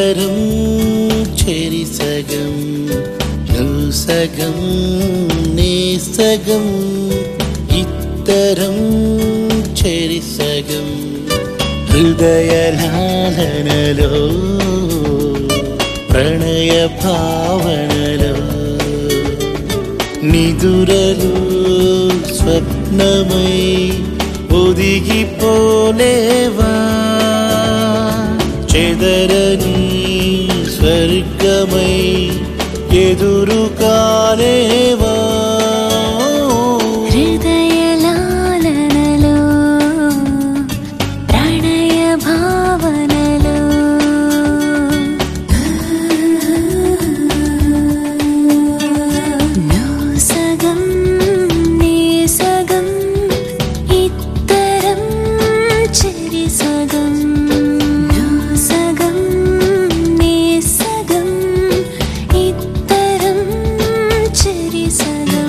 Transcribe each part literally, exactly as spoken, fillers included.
ఇద్దరం చెరి సగం నువ్వు సగం నే సగం ఇద్దరం చెరి సగం హృదయలాలనలో ప్రణయ భావనలో నిదురలు స్వప్నమై ఒదిగిపోలేవా చెదరని స్వర్గమై ఎదురు కాలేవా హృదయలాలనలో ప్రణయ భావనలో నువ్వు సగం నే సగం ఇద్దరం చెరి సగం నువ్వు సగం నే సగం ఇద్దరం చెరి సగం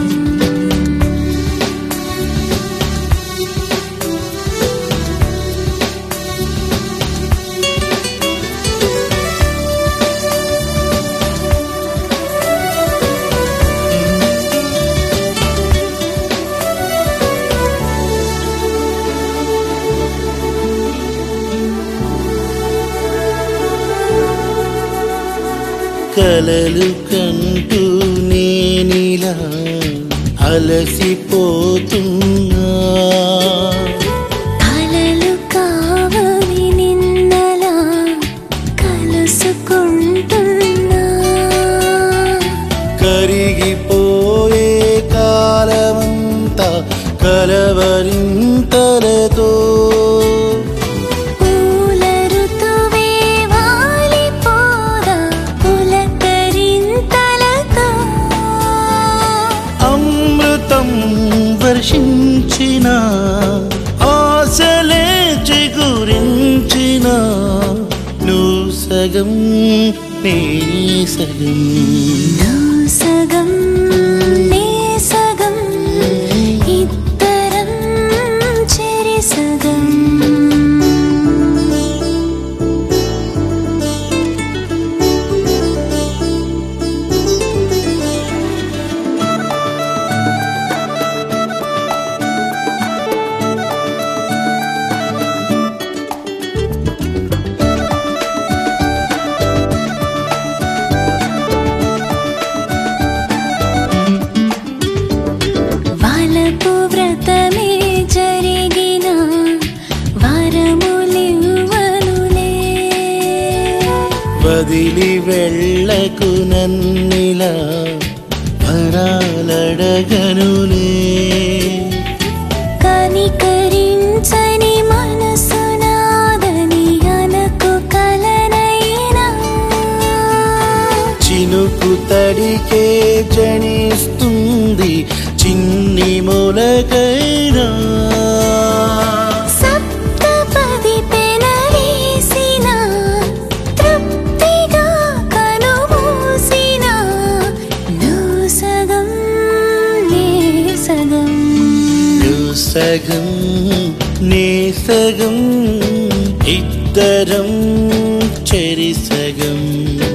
కలలు కంటూ నేనిలా అలసిపోతున్నా కలలు కావవి నిన్నలా కలుసుకుంటున్నా కరిగిపోయే కాలమంతా కలవరింతలతో పూల ఋతువే వాలిపోదా పులకరింతలతో అమృతం వర్షించిన ఆశలే చిగురించిన నువ్వు సగం నే సగం నువ్వు సగం నే సగం ఇద్దరం చెరి సగం వలపు వ్రతమే జరిగిన వరములివ్వనులే వదిలి వెళ్ళకు నన్నిలా వరాలడగనులే కనికరించని మనసు నాదని అనకు కలనైనా చినుకు తడికే జనిస్తుంది చిన్ని మొలకైనా సప్తపది పెనవేసిన తృప్తిగా కనుమూసిన నువ్వు సగం నే సగం నువ్వు సగం నే సగం ఇద్దరం చెరి సగం